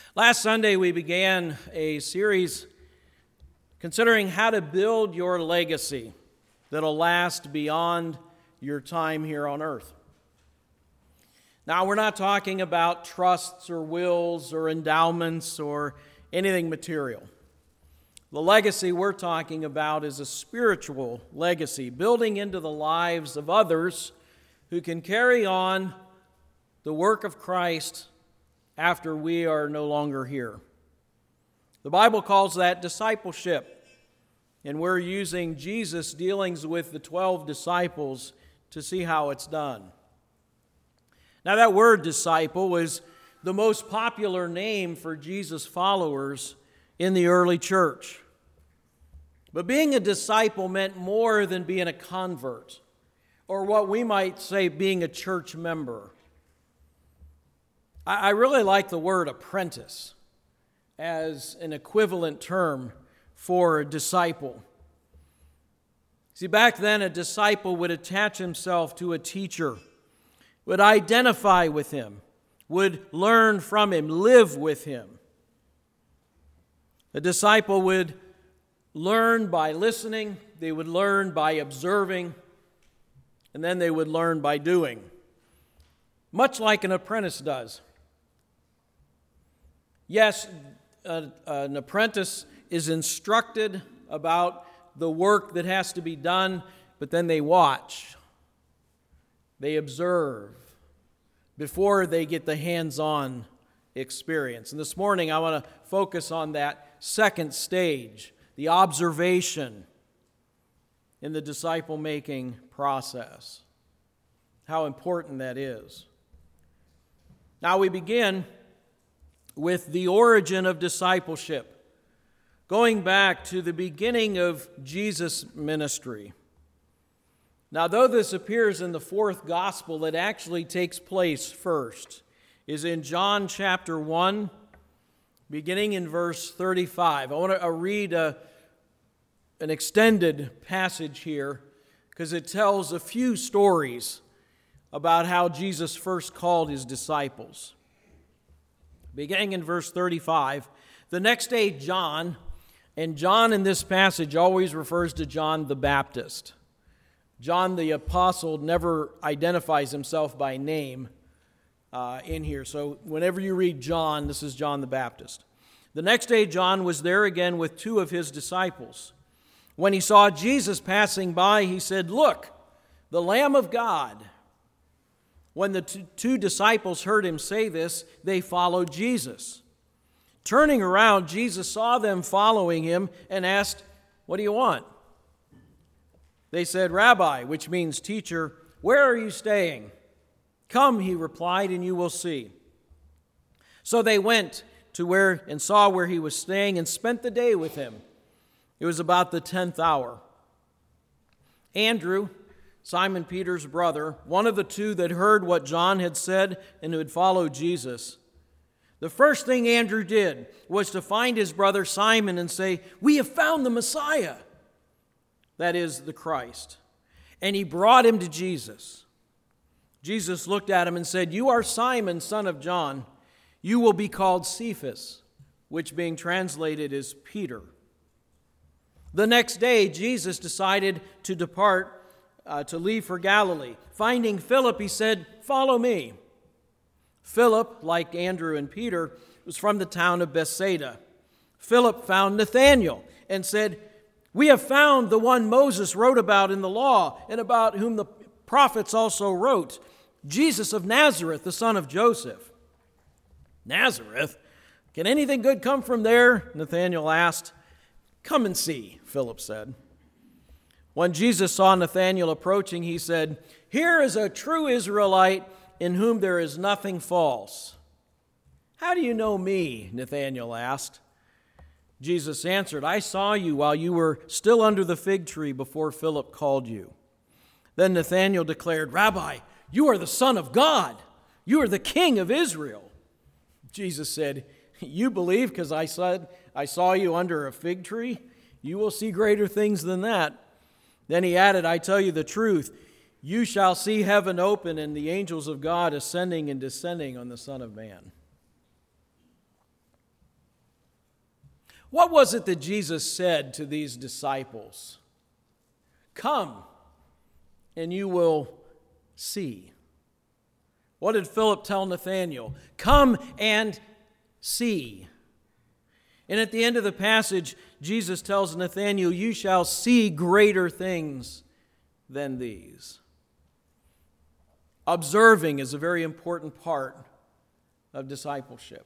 Last Sunday, we began a series considering how to build your legacy that'll last beyond your time here on earth. Now, we're not talking about trusts or wills or endowments or anything material. The legacy we're talking about is a spiritual legacy, building into the lives of others who can carry on the work of Christ after we are no longer here. The Bible calls that discipleship, and we're using Jesus' dealings with the 12 disciples to see how it's done. Now, that word disciple was the most popular name for Jesus' followers in the early church. But being a disciple meant more than being a convert, or what we might say being a church member. I really like the word apprentice as an equivalent term for a disciple. See, back then, a disciple would attach himself to a teacher, would identify with him, would learn from him, live with him. A disciple would learn by listening, they would learn by observing, and then they would learn by doing, much like an apprentice does. Yes, an apprentice is instructed about the work that has to be done, but then they watch, they observe before they get the hands-on experience. And this morning I want to focus on that second stage, the observation in the disciple-making process, how important that is. Now we begin with the origin of discipleship, going back to the beginning of Jesus' ministry. Now, though this appears in the fourth gospel, it actually takes place first, is in John chapter 1, beginning in verse 35. I want to read an extended passage here because it tells a few stories about how Jesus first called his disciples. Beginning in verse 35, the next day John, and John in this passage always refers to John the Baptist. John the Apostle never identifies himself by name in here. So whenever you read John, this is John the Baptist. The next day John was there again with two of his disciples. When he saw Jesus passing by, he said, "Look, the Lamb of God." When the two disciples heard him say this, they followed Jesus. Turning around, Jesus saw them following him and asked, "What do you want?" They said, "Rabbi," which means teacher, "where are you staying?" "Come," he replied, "and you will see." So they went to where and saw where he was staying and spent the day with him. It was about the 10th hour. Andrew, Simon Peter's brother, one of the two that heard what John had said and who had followed Jesus, the first thing Andrew did was to find his brother Simon and say, "We have found the Messiah," that is, the Christ. And he brought him to Jesus. Jesus looked at him and said, "You are Simon, son of John. You will be called Cephas," which being translated is Peter. The next day, Jesus decided to depart to leave for Galilee. Finding Philip, he said, "Follow me." Philip, like Andrew and Peter, was from the town of Bethsaida. Philip found Nathanael and said, "We have found the one Moses wrote about in the law and about whom the prophets also wrote, Jesus of Nazareth, the son of Joseph." "Nazareth? Can anything good come from there?" Nathanael asked. "Come and see," Philip said. When Jesus saw Nathanael approaching, he said, "Here is a true Israelite in whom there is nothing false." "How do you know me?" Nathanael asked. Jesus answered, "I saw you while you were still under the fig tree before Philip called you." Then Nathanael declared, "Rabbi, you are the Son of God. You are the King of Israel." Jesus said, "You believe because I said I saw you under a fig tree? You will see greater things than that." Then he added, "I tell you the truth, you shall see heaven open and the angels of God ascending and descending on the Son of Man." What was it that Jesus said to these disciples? Come, and you will see. What did Philip tell Nathanael? Come and see. And at the end of the passage, Jesus tells Nathanael, you shall see greater things than these. Observing is a very important part of discipleship.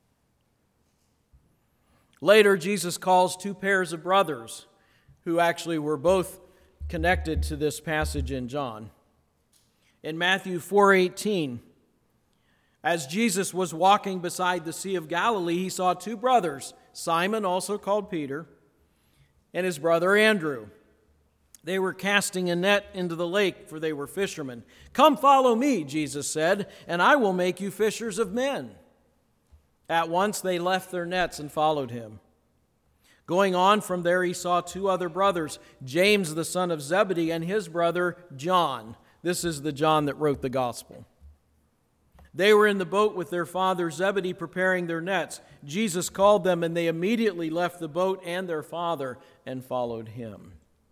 Later, Jesus calls two pairs of brothers who actually were both connected to this passage in John. In Matthew 4:18, as Jesus was walking beside the Sea of Galilee, he saw two brothers, Simon, also called Peter, and his brother Andrew. They were casting a net into the lake, for they were fishermen. Come follow me, Jesus said, and I will make you fishers of men. At once they left their nets and followed him. Going on from there, he saw two other brothers, James the son of Zebedee and his brother John. This is the John that wrote the gospel. They were in the boat with their father Zebedee preparing their nets. Jesus called them, and they immediately left the boat and their father and followed him.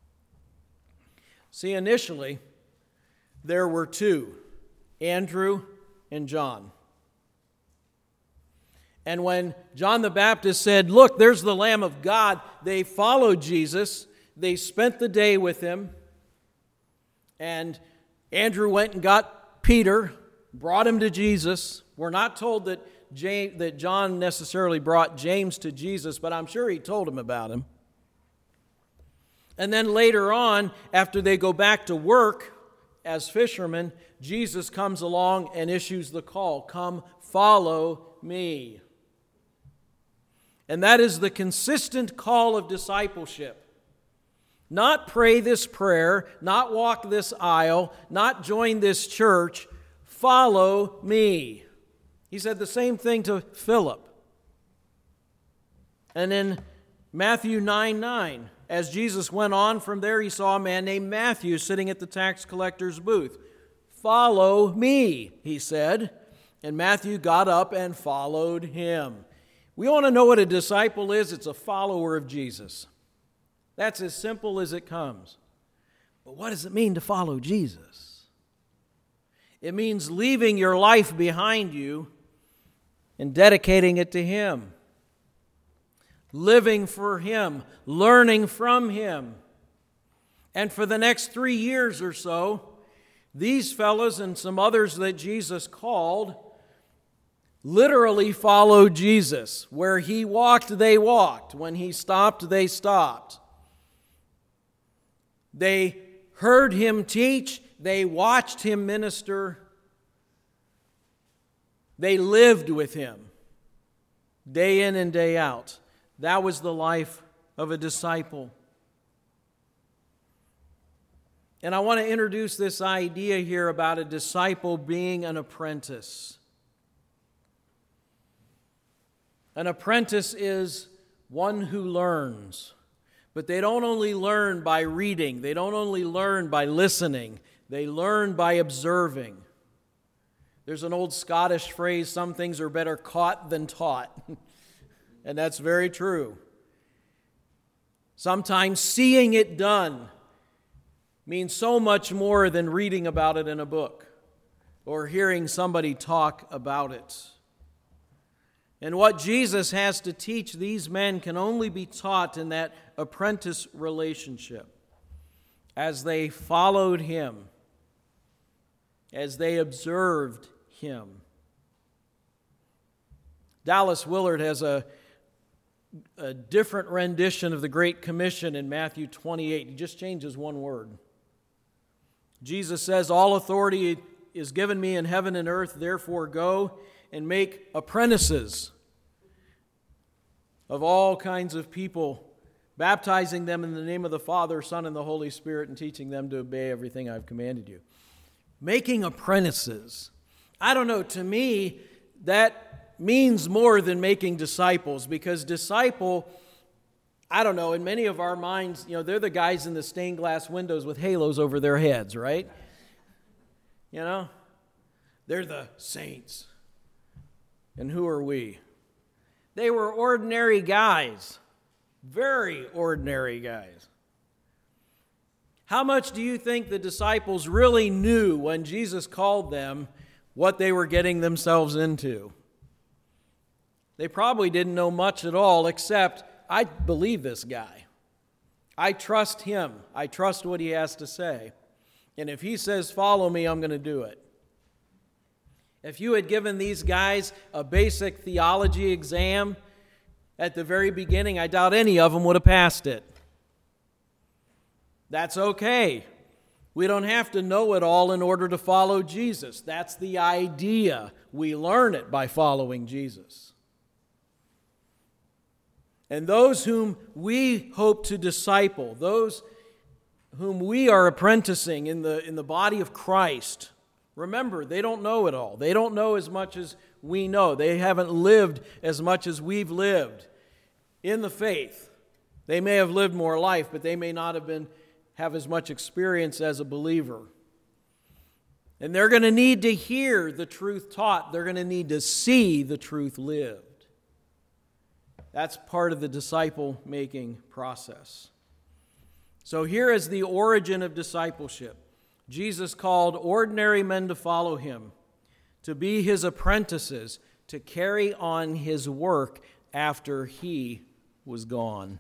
See, initially, there were two, Andrew and John. And when John the Baptist said, look, there's the Lamb of God, they followed Jesus. They spent the day with him. And Andrew went and got Peter, brought him to Jesus. We're not told that John necessarily brought James to Jesus, but I'm sure he told him about him. And then later on, after they go back to work as fishermen, Jesus comes along and issues the call, come follow me. And that is the consistent call of discipleship. Not pray this prayer, not walk this aisle, not join this church. Follow me. He said the same thing to Philip. And in Matthew 9:9, as Jesus went on from there, he saw a man named Matthew sitting at the tax collector's booth. Follow me, he said. And Matthew got up and followed him. We want to know what a disciple is. It's a follower of Jesus. That's as simple as it comes. But what does it mean to follow Jesus? It means leaving your life behind you and dedicating it to Him. Living for Him, learning from Him. And for the next 3 years or so, these fellows and some others that Jesus called literally followed Jesus. Where He walked, they walked. When He stopped, they stopped. They heard Him teach. They watched Him minister. They lived with Him day in and day out. That was the life of a disciple. And I want to introduce this idea here about a disciple being an apprentice. An apprentice is one who learns. But they don't only learn by reading. They don't only learn by listening. They learn by observing. There's an old Scottish phrase, some things are better caught than taught. And that's very true. Sometimes seeing it done means so much more than reading about it in a book or hearing somebody talk about it. And what Jesus has to teach these men can only be taught in that apprentice relationship as they followed Him, as they observed Him. Dallas Willard has a different rendition of the Great Commission in Matthew 28. He just changes one word. Jesus says, all authority is given me in heaven and earth, therefore go and make apprentices of all kinds of people, baptizing them in the name of the Father, Son, and the Holy Spirit, and teaching them to obey everything I've commanded you. Making apprentices. I don't know, to me, that means more than making disciples, because disciple, I don't know, in many of our minds, they're the guys in the stained glass windows with halos over their heads, right? They're the saints. And who are we? They were ordinary guys. Very ordinary guys. How much do you think the disciples really knew when Jesus called them what they were getting themselves into? They probably didn't know much at all, except, I believe this guy. I trust him. I trust what he has to say. And if he says, follow me, I'm going to do it. If you had given these guys a basic theology exam at the very beginning, I doubt any of them would have passed it. That's okay. We don't have to know it all in order to follow Jesus. That's the idea. We learn it by following Jesus. And those whom we hope to disciple, those whom we are apprenticing in the body of Christ, remember, they don't know it all. They don't know as much as we know. They haven't lived as much as we've lived in the faith. They may have lived more life, but they may not have as much experience as a believer. And they're going to need to hear the truth taught. They're going to need to see the truth lived. That's part of the disciple-making process. So here is the origin of discipleship. Jesus called ordinary men to follow him, to be his apprentices, to carry on his work after he was gone.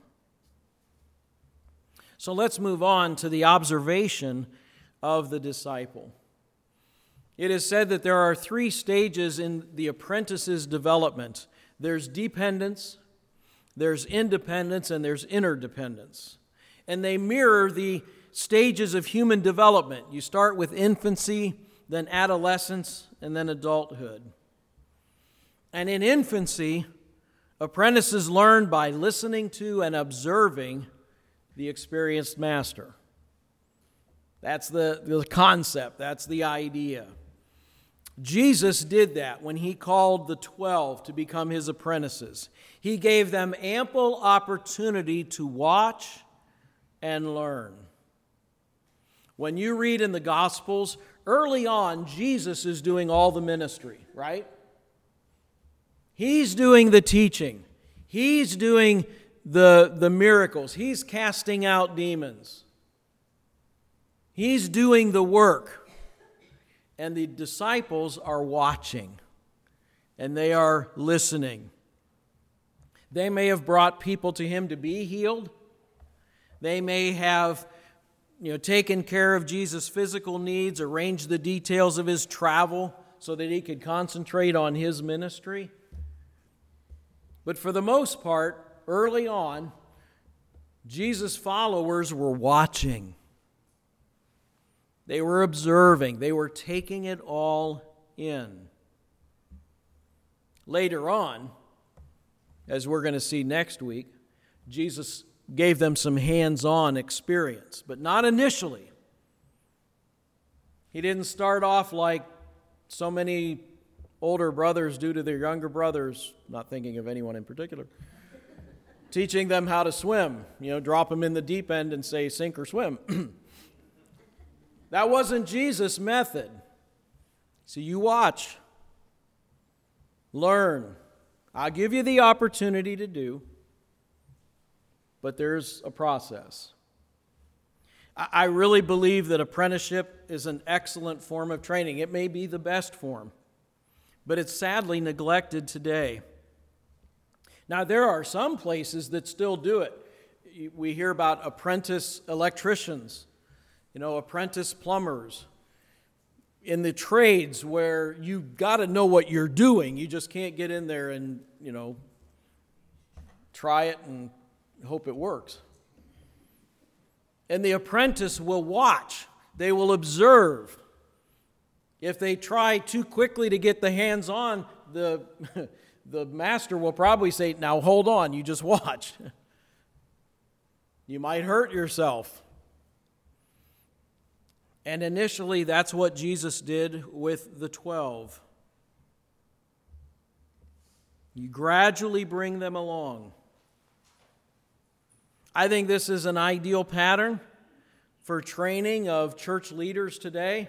So let's move on to the observation of the disciple. It is said that there are 3 stages in the apprentice's development. There's dependence, there's independence, and there's interdependence. And they mirror the stages of human development. You start with infancy, then adolescence, and then adulthood. And in infancy, apprentices learn by listening to and observing the experienced master. That's the concept. That's the idea. Jesus did that when he called the 12 to become his apprentices. He gave them ample opportunity to watch and learn. When you read in the Gospels, early on, Jesus is doing all the ministry, right? He's doing the teaching. He's doing the miracles. He's casting out demons. He's doing the work. And the disciples are watching. And they are listening. They may have brought people to him to be healed. They may have taken care of Jesus' physical needs, arranged the details of his travel so that he could concentrate on his ministry. But for the most part, early on, Jesus' followers were watching. They were observing. They were taking it all in. Later on, as we're going to see next week, Jesus gave them some hands-on experience, but not initially. He didn't start off like so many older brothers do to their younger brothers, not thinking of anyone in particular, teaching them how to swim. Drop them in the deep end and say, sink or swim. That wasn't Jesus' method. So you watch, learn. I'll give you the opportunity to do, but there's a process. I really believe that apprenticeship is an excellent form of training. It may be the best form, but it's sadly neglected today. Now, there are some places that still do it. We hear about apprentice electricians, apprentice plumbers. In the trades where you've got to know what you're doing. You just can't get in there and, try it and hope it works. And the apprentice will watch. They will observe. If they try too quickly to get the hands on, the master will probably say, now hold on, you just watch. You might hurt yourself. And initially, that's what Jesus did with the 12. You gradually bring them along. I think this is an ideal pattern for training of church leaders today.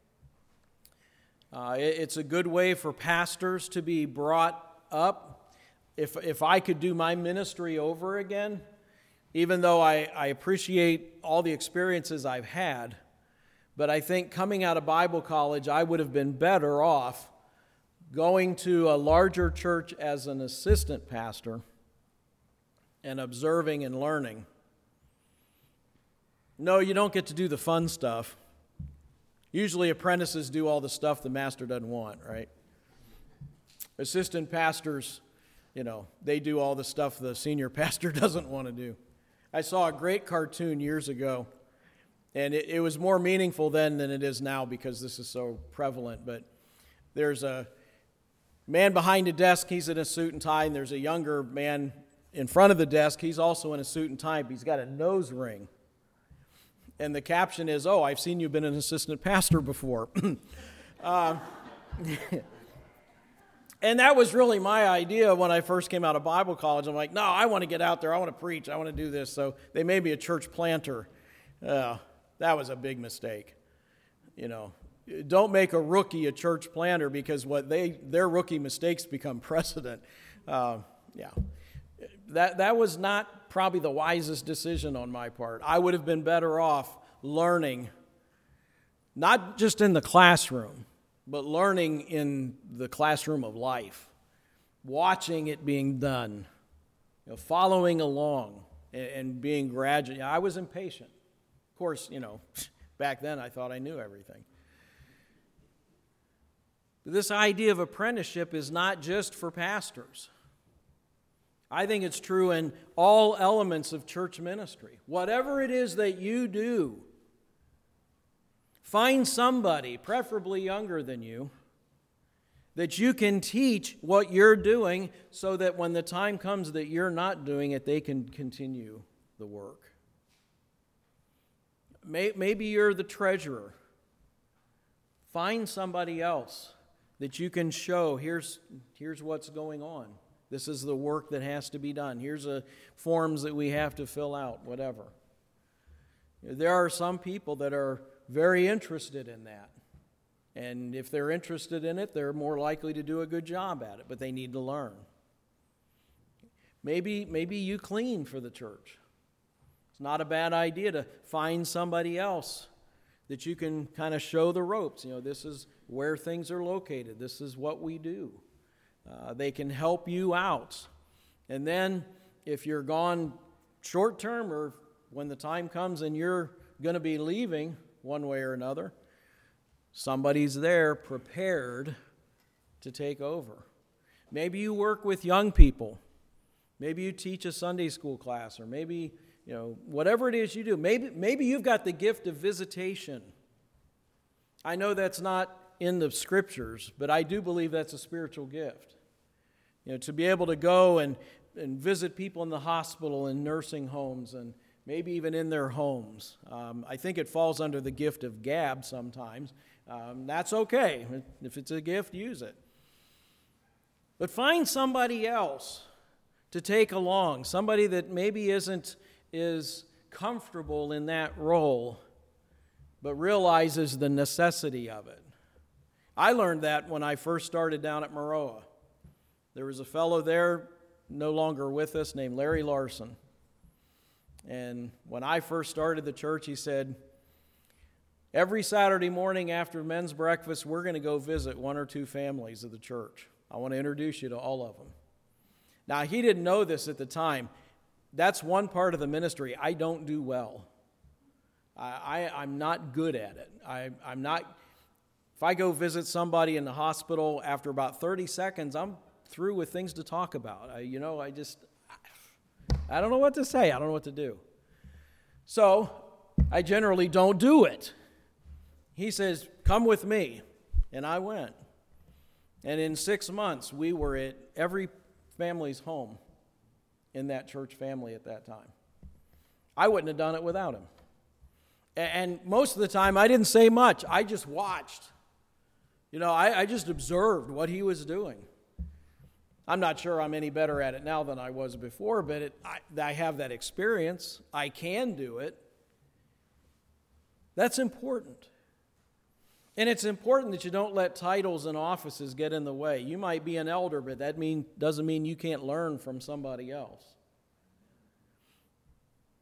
It's a good way for pastors to be brought up. If I could do my ministry over again, even though I appreciate all the experiences I've had, but I think coming out of Bible college, I would have been better off going to a larger church as an assistant pastor and observing and learning. No, you don't get to do the fun stuff. Usually apprentices do all the stuff the master doesn't want, right? Assistant pastors, they do all the stuff the senior pastor doesn't want to do. I saw a great cartoon years ago, and it was more meaningful then than it is now because this is so prevalent, but there's a man behind a desk, he's in a suit and tie, and there's a younger man in front of the desk, he's also in a suit and tie, but he's got a nose ring. And the caption is, "Oh, I've seen you've been an assistant pastor before." And that was really my idea when I first came out of Bible college. I'm like, no, I want to get out there. I want to preach. I want to do this. So they made me a church planter. That was a big mistake. Don't make a rookie a church planter because their rookie mistakes become precedent. That was not probably the wisest decision on my part. I would have been better off learning, not just in the classroom, but learning in the classroom of life, watching it being done, following along and being graduate. I was impatient. Of course, back then I thought I knew everything. But this idea of apprenticeship is not just for pastors. I think it's true in all elements of church ministry. Whatever it is that you do, find somebody, preferably younger than you, that you can teach what you're doing so that when the time comes that you're not doing it, they can continue the work. Maybe you're the treasurer. Find somebody else that you can show, here's what's going on. This is the work that has to be done. Here's the forms that we have to fill out, whatever. There are some people that are very interested in that. And if they're interested in it, they're more likely to do a good job at it, but they need to learn. Maybe you clean for the church. It's not a bad idea to find somebody else that you can kind of show the ropes. This is where things are located. This is what we do. They can help you out. And then if you're gone short term or when the time comes and you're going to be leaving one way or another, somebody's there prepared to take over. Maybe you work with young people. Maybe you teach a Sunday school class, or maybe, whatever it is you do. Maybe you've got the gift of visitation. I know that's not in the scriptures, but I do believe that's a spiritual gift. To be able to go and visit people in the hospital and nursing homes and maybe even in their homes. I think it falls under the gift of gab sometimes. That's okay. If it's a gift, use it. But find somebody else to take along, somebody that maybe isn't as comfortable in that role, but realizes the necessity of it. I learned that when I first started down at Maroa. There was a fellow there, no longer with us, named Larry Larson. And when I first started the church, he said, every Saturday morning after men's breakfast, we're going to go visit one or two families of the church. I want to introduce you to all of them. Now, he didn't know this at the time. That's one part of the ministry I don't do well. I'm not good at it. I'm not. If I go visit somebody in the hospital, after about 30 seconds, I'm through with things to talk about. I don't know what to say. I don't know what to do. So I generally don't do it. He says, come with me. And I went. And in 6 months, we were at every family's home in that church family at that time. I wouldn't have done it without him. And most of the time, I didn't say much. I just watched. I just observed what he was doing. I'm not sure I'm any better at it now than I was before, but I have that experience. I can do it. That's important. And it's important that you don't let titles and offices get in the way. You might be an elder, but that doesn't mean you can't learn from somebody else.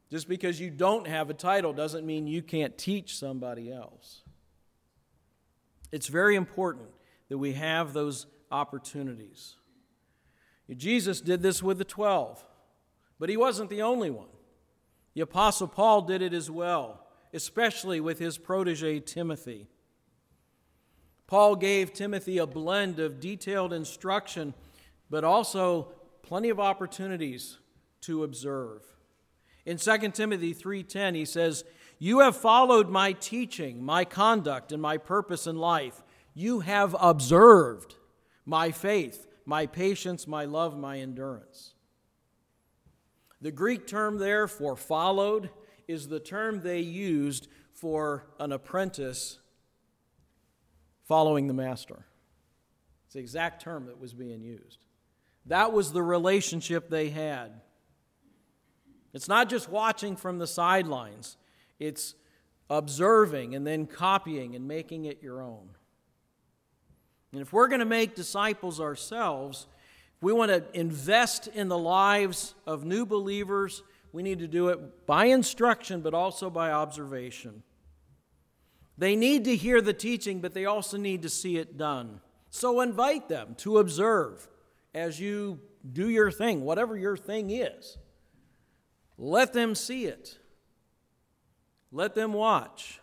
Just because you don't have a title doesn't mean you can't teach somebody else. It's very important that we have those opportunities. Jesus did this with the 12, but he wasn't the only one. The Apostle Paul did it as well, especially with his protege Timothy. Paul gave Timothy a blend of detailed instruction, but also plenty of opportunities to observe. In 2 Timothy 3:10, he says, "You have followed my teaching, my conduct, and my purpose in life. You have observed my faith, my patience, my love, my endurance." The Greek term there for followed is the term they used for an apprentice following the master. It's the exact term that was being used. That was the relationship they had. It's not just watching from the sidelines. It's observing and then copying and making it your own. And if we're going to make disciples ourselves, if we want to invest in the lives of new believers, we need to do it by instruction, but also by observation. They need to hear the teaching, but they also need to see it done. So invite them to observe as you do your thing, whatever your thing is. Let them see it. Let them watch.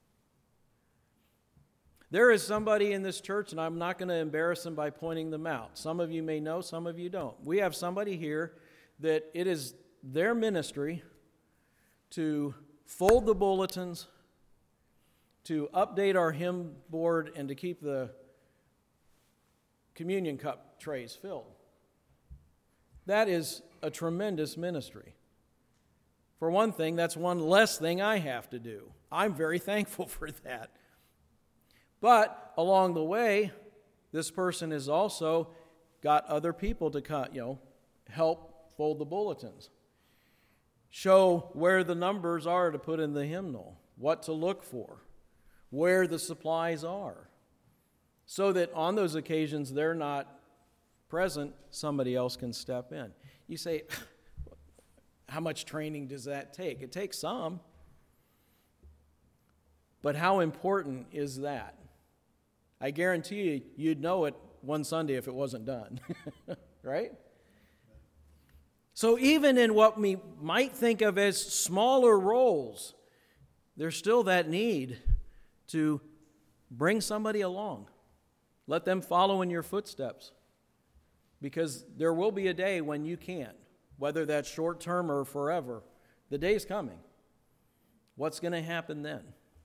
There is somebody in this church, and I'm not going to embarrass them by pointing them out. Some of you may know, some of you don't. We have somebody here that it is their ministry to fold the bulletins, to update our hymn board, and to keep the communion cup trays filled. That is a tremendous ministry. For one thing, that's one less thing I have to do. I'm very thankful for that. But along the way, this person has also got other people to help fold the bulletins, show where the numbers are to put in the hymnal, what to look for, where the supplies are, so that on those occasions they're not present, somebody else can step in. You say, how much training does that take? It takes some. But how important is that? I guarantee you, you'd know it one Sunday if it wasn't done, right? So even in what we might think of as smaller roles, there's still that need to bring somebody along. Let them follow in your footsteps, because there will be a day when you can't, whether that's short term or forever. The day's coming. What's going to happen then?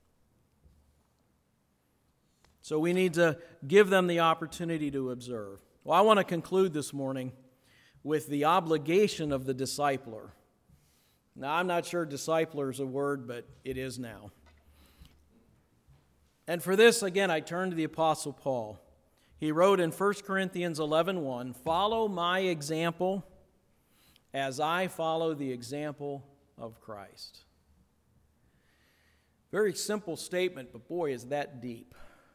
So we need to give them the opportunity to observe. Well, I want to conclude this morning with the obligation of the discipler. Now, I'm not sure discipler is a word, but it is now. And for this, again, I turn to the Apostle Paul. He wrote in 1 Corinthians 11:1, "Follow my example as I follow the example of Christ." Very simple statement, but boy, is that deep.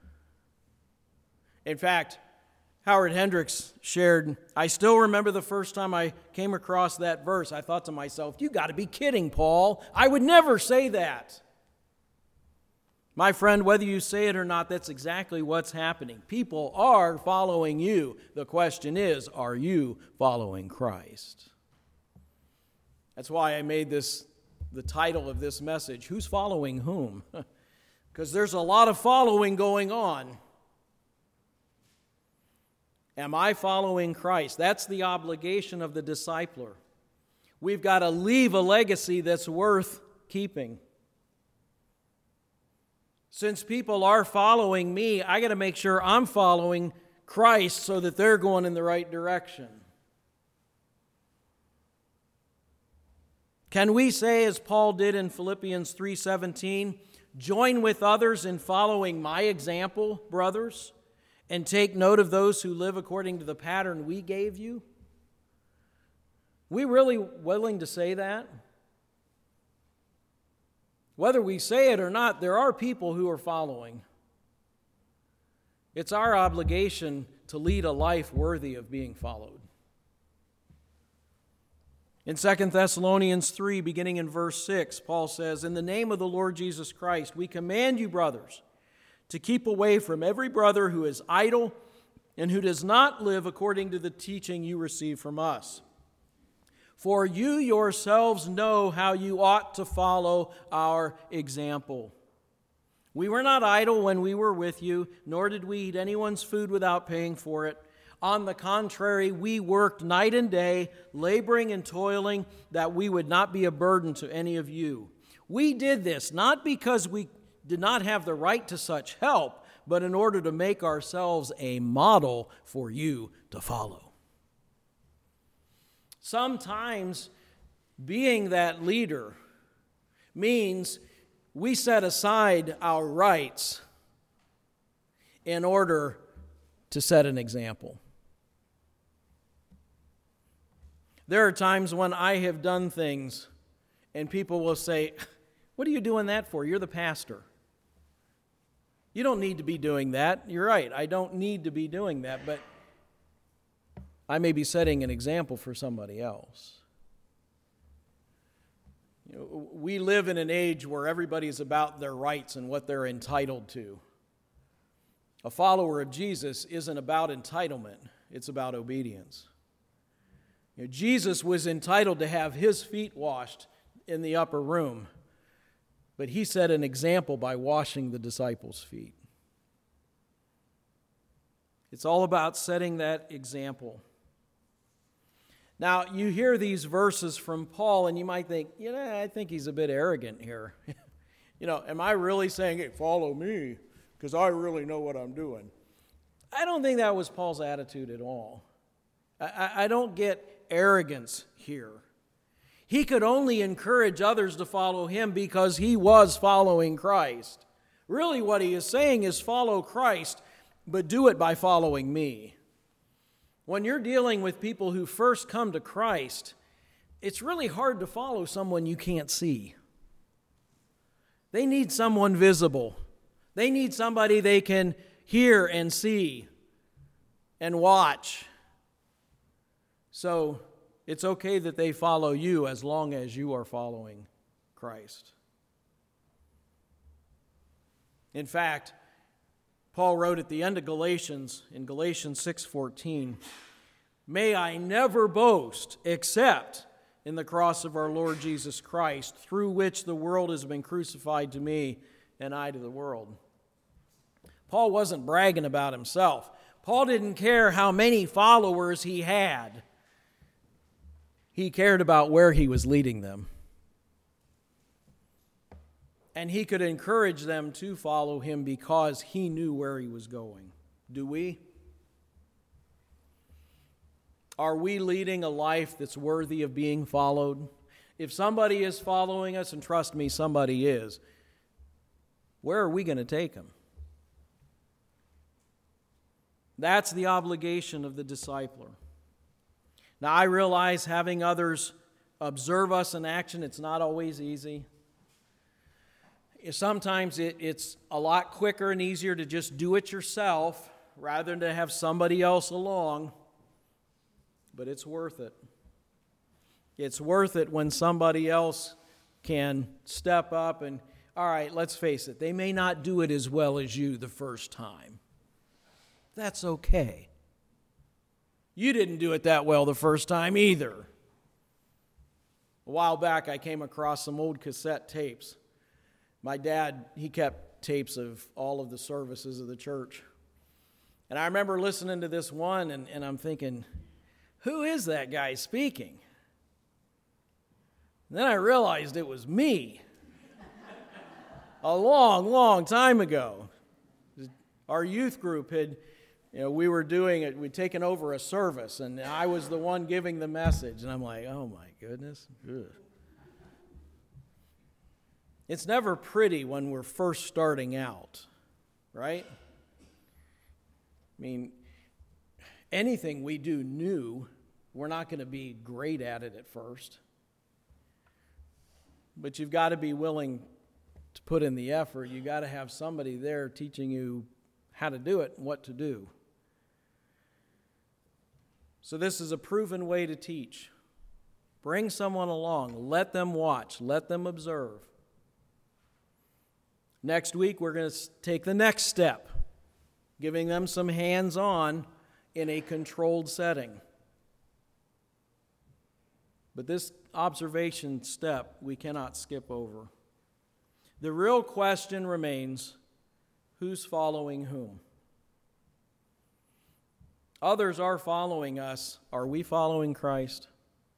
In fact, Howard Hendricks shared, "I still remember the first time I came across that verse. I thought to myself, you got to be kidding, Paul. I would never say that." My friend, whether you say it or not, that's exactly what's happening. People are following you. The question is, are you following Christ? That's why I made this the title of this message, Who's Following Whom? Because there's a lot of following going on. Am I following Christ? That's the obligation of the discipler. We've got to leave a legacy that's worth keeping. Since people are following me, I got to make sure I'm following Christ so that they're going in the right direction. Can we say, as Paul did in Philippians 3:17, join with others in following my example, brothers, and take note of those who live according to the pattern we gave you? We really willing to say that? Whether we say it or not, there are people who are following. It's our obligation to lead a life worthy of being followed. In 2 Thessalonians 3, beginning in verse 6, Paul says, "In the name of the Lord Jesus Christ, we command you, brothers, to keep away from every brother who is idle and who does not live according to the teaching you receive from us. For you yourselves know how you ought to follow our example. We were not idle when we were with you, nor did we eat anyone's food without paying for it. On the contrary, we worked night and day, laboring and toiling, that we would not be a burden to any of you. We did this not because we did not have the right to such help, but in order to make ourselves a model for you to follow." Sometimes being that leader means we set aside our rights in order to set an example. There are times when I have done things and people will say, "What are you doing that for? You're the pastor. You don't need to be doing that." You're right, I don't need to be doing that, but I may be setting an example for somebody else. We live in an age where everybody's about their rights and what they're entitled to. A follower of Jesus isn't about entitlement, it's about obedience. Jesus was entitled to have his feet washed in the upper room, but he set an example by washing the disciples' feet. It's all about setting that example. Now, you hear these verses from Paul, and you might think, I think he's a bit arrogant here. Am I really saying, "Hey, follow me, because I really know what I'm doing"? I don't think that was Paul's attitude at all. I don't get arrogance here. He could only encourage others to follow him because he was following Christ. Really, what he is saying is follow Christ, but do it by following me. When you're dealing with people who first come to Christ, it's really hard to follow someone you can't see. They need someone visible. They need somebody they can hear and see and watch. So it's okay that they follow you as long as you are following Christ. In fact, Paul wrote at the end of Galatians, in Galatians 6:14, "May I never boast except in the cross of our Lord Jesus Christ, through which the world has been crucified to me and I to the world." Paul wasn't bragging about himself. Paul didn't care how many followers he had. He cared about where he was leading them. And he could encourage them to follow him because he knew where he was going. Do we? Are we leading a life that's worthy of being followed? If somebody is following us, and trust me, somebody is, where are we going to take them? That's the obligation of the discipler. Now, I realize having others observe us in action, it's not always easy. Sometimes it's a lot quicker and easier to just do it yourself rather than to have somebody else along, but it's worth it. It's worth it when somebody else can step up and, all right, let's face it, they may not do it as well as you the first time. That's okay. You didn't do it that well the first time either. A while back, I came across some old cassette tapes. My dad, he kept tapes of all of the services of the church. And I remember listening to this one, and I'm thinking, who is that guy speaking? And then I realized it was me. A long, long time ago. Our youth group had, we'd taken over a service, and I was the one giving the message. And I'm like, oh my goodness. Ugh. It's never pretty when we're first starting out, right? I mean, anything we do new, we're not going to be great at it at first. But you've got to be willing to put in the effort. You've got to have somebody there teaching you how to do it and what to do. So this is a proven way to teach. Bring someone along. Let them watch. Let them observe. Next week, we're going to take the next step, giving them some hands-on in a controlled setting. But this observation step we cannot skip over. The real question remains, who's following whom? Others are following us. Are we following Christ?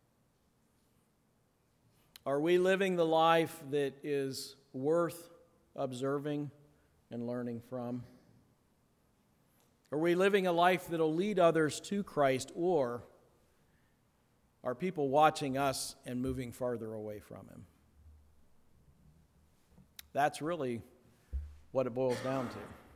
Are we living the life that is worth observing and learning from? Are we living a life that will lead others to Christ, or are people watching us and moving farther away from Him? That's really what it boils down to.